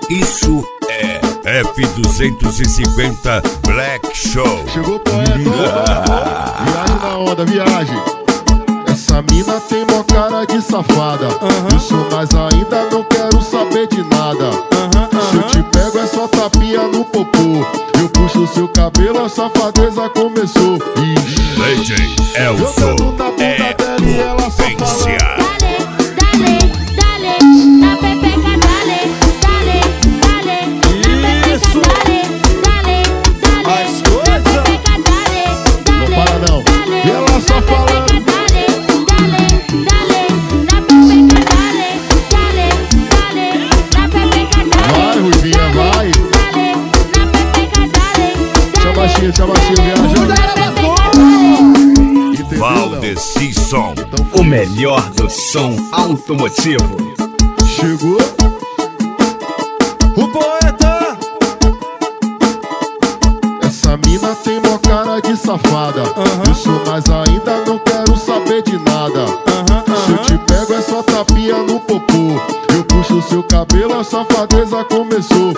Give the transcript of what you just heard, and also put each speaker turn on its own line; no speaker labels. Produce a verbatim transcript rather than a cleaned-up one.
Isso é F duzentos e cinquenta Black Show.
Chegou o poeta, viagem na onda, viagem. Essa mina tem mó cara de safada. uh-huh. Isso, mas ainda não quero saber de nada. uh-huh, uh-huh. Se eu te pego é só tapinha no popô. Eu puxo seu cabelo, a safadeza começou. Ixi.
D J Elson é potência.
Chama assim,
Valdeci Som,
o melhor do som automotivo.
Chegou o poeta. Essa mina tem mó cara de safada. uh-huh. Isso, mas ainda não quero saber de nada. uh-huh, uh-huh. Se eu te pego é só tapinha no popô. Eu puxo seu cabelo, a safadeza começou.